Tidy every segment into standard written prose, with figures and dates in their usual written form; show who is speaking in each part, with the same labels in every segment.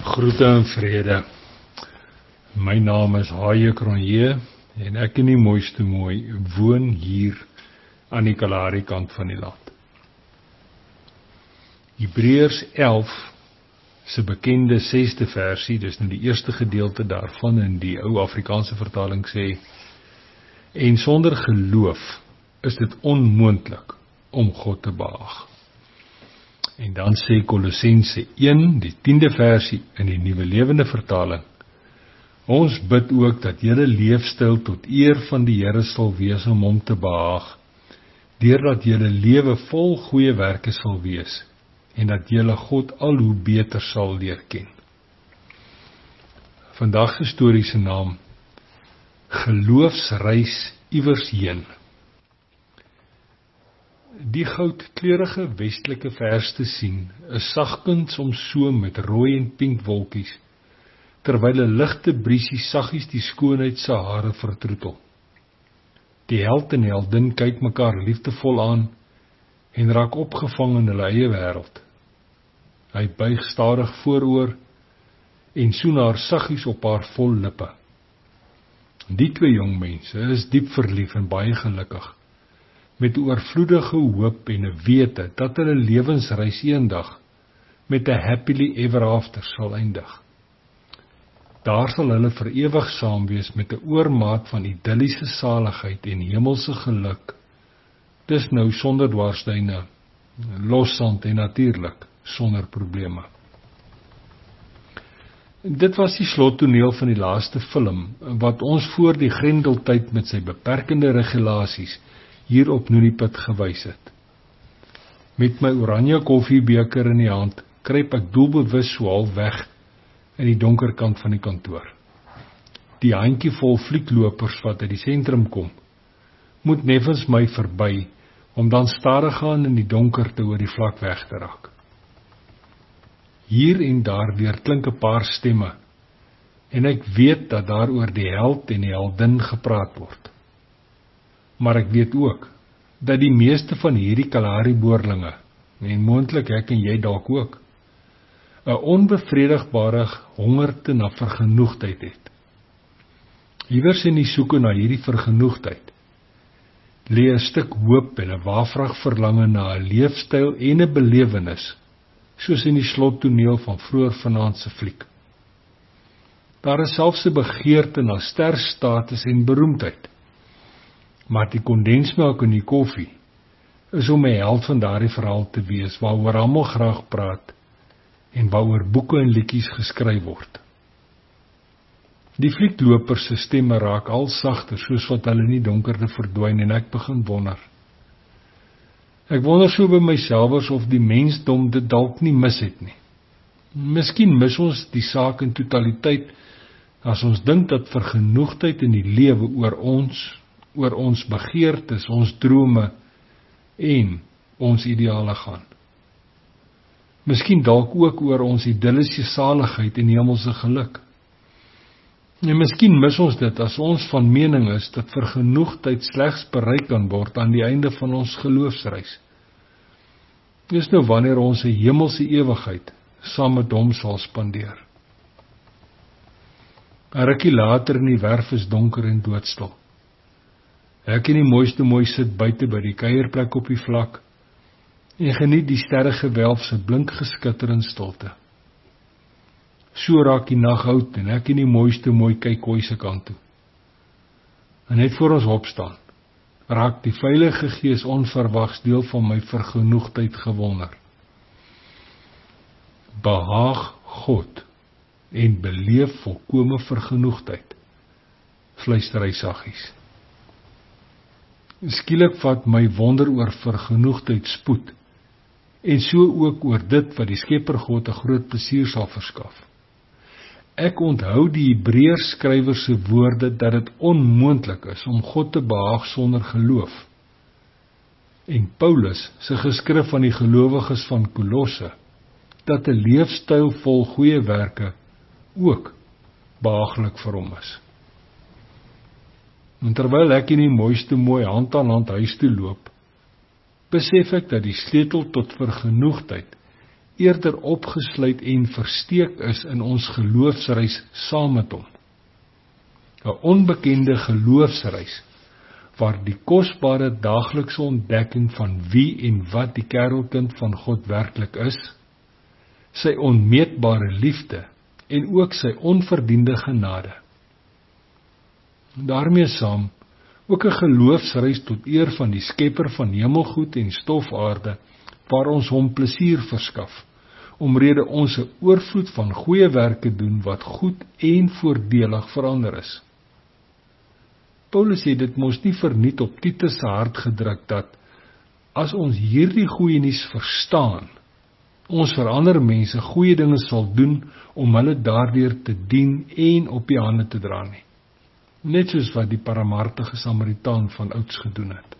Speaker 1: Groete en vrede. My naam is Haie Cronje en ek in die mooiste mooi woon hier aan die Kalahari kant van die land. Hebreërs 11 se bekende 6de versie, dis nou die eerste gedeelte daarvan in die ou Afrikaanse vertaling sê, en sonder geloof is dit onmoontlik om God te behaag. En dan sê Kolossense 1, die 10de versie in die Nuwe Lewende vertaling, ons bid ook dat julle leefstyl tot eer van die Here sal wees om hom te behaag, deurdat julle lewe vol goeie werke sal wees, en dat julle God al hoe beter sal leer ken. Vandag se storie se naam, Geloofsreis iewers heen. Die goudkleurige westelike vers te sien, is sagkens omsoom met rooi en pink wolkies, terwyl 'n ligte briesie saggies die skoonheid se hare vertroetel. Die held en heldin kyk mekaar liefdevol aan en raak opgevang in hulle eie wêreld. Hy buig stadig vooroor en soen haar saggies op haar vol lippe. Die twee jong mense is diep verlief en baie gelukkig, met 'n oorvloedige hoop en 'n wete dat hulle lewensreis eendag met 'n happily ever after sal eindig. Daar sal hulle vir ewig saam wees met 'n oormaat van idilliese saligheid en hemelse geluk. Dis nou sonder dwarsduine, lossand en natuurlik sonder probleme. Dit was die slottoneel van die laaste film, wat ons voor die Grendeltyd met sy beperkende regulasies hier op Noonipit gewys het. Met my oranje koffiebeker in die hand, kruip ek doelbewus so half weg in die donker kant van die kantoor. Die handjievol fliklopers wat uit die sentrum kom, moet neffens my verby, om dan stadig aan in die donkerte oor die vlak weg te raak. Hier en daar weer klink 'n paar stemme, en ek weet dat daar oor die held en die heldin gepraat word. Maar ek weet ook, dat die meeste van hierdie Kalahari-boerlinge, en moontlik ek en jy dalk ook, 'n onbevredigbare hongerte na vergenoegdheid het. Iewers in die soeke na hierdie vergenoegdheid, lê 'n stuk hoop en 'n waafrig verlange na 'n leefstyl en 'n belewenis, soos in die slottoneel van vroeër vanaand se fliek. Daar is selfs 'n begeerte na sterstatus en beroemdheid, maar die kondensmelk in die koffie is om 'n held van daardie verhaal te wees, waaroor almal graag praat en waaroor boeke en liedjies geskryf word. Die flieklopers se stemme raak al sagter, soos wat hulle in die donkerte verdwyn, en ek begin wonder. Ek wonder so by myself of die mensdom dit dalk nie mis het nie. Miskien mis ons die saak in totaliteit, as ons dink dat vergenoegdheid in die lewe oor ons begeertes, ons drome en ons ideale gaan. Miskien dalk ook oor ons idilliese saligheid en hemelse geluk. En miskien mis ons dit as ons van mening is dat vergenoegdheid slegs bereik kan word aan die einde van ons geloofsreis. Dis nou wanneer ons 'n hemelse ewigheid saam met hom sal spandeer. 'n Rukkie later in die werf is donker en doodstil. Ek in die mooiste mooi sit buite by die kuierplek op die vlak en geniet die sterregewelf se blink geskitter in stilte. So raak die nag oud en ek in die mooiste mooi kyk Kooi se kant toe. En net voor ons opstaan, raak die Heilige Gees onverwags deel van my vergenoegdheid gewonder. Behaag God en beleef volkome vergenoegdheid, fluister hy saggies. Skielik vat my wonder oor vergenoegdheid spoed, en so ook oor dit wat die Skepper God 'n groot plesier sal verskaf. Ek onthou die Hebreërs skrywer se woorde dat dit onmoontlik is om God te behaag sonder geloof. En Paulus se geskrif aan die gelowiges van Kolosse, dat 'n leefstyl vol goeie werke ook behaaglik vir hom is. En terwyl ek in die mooiste mooi hand aan hand huis toe loop, besef ek dat die sleutel tot vergenoegdheid eerder opgesluit en versteek is in ons geloofsreis saam met hom. 'n Onbekende geloofsreis, waar die kosbare daaglikse ontdekking van wie en wat die kerelkind van God werklik is, sy onmeetbare liefde en ook sy onverdiende genade. Daarmee saam ook 'n geloofsreis tot eer van die skepper van hemelgoed en stofaarde, waar ons hom plesier verskaf, omrede ons 'n oorvloed van goeie werke doen wat goed en voordelig verander is. Paulus het dit mos nie verniet op Titus se hart gedruk dat, as ons hierdie goeie nuus verstaan, ons vir ander mense goeie dinge sal doen om hulle daardeur te dien en op die hande te dra nie. Net soos wat die barmhartige Samaritaan van ouds gedoen het.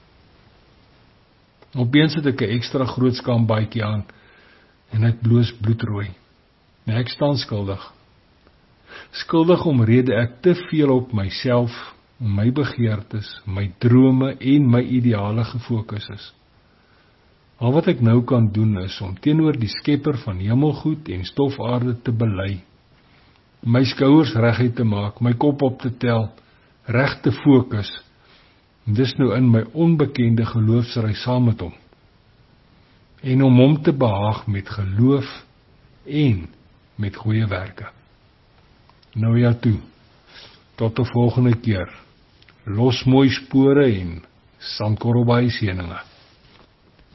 Speaker 1: Opeens het ek 'n ekstra groot skaambaadjie aan en ek bloos bloedrooi. En ek staan skuldig. Skuldig omrede ek te veel op myself, my begeertes, my drome en my ideale gefokus is. Al wat ek nou kan doen is om teenoor die skepper van hemelgoed en stofaarde te bely, my skouers reguit te maak, my kop op te tel, reg te fokus, en dis nou in my onbekende geloofsreis saam met hom, en om hom te behaag met geloof en met goeie werke. Nou ja toe, tot 'n volgende keer, los mooi spore en sandkorrelbaai seëninge.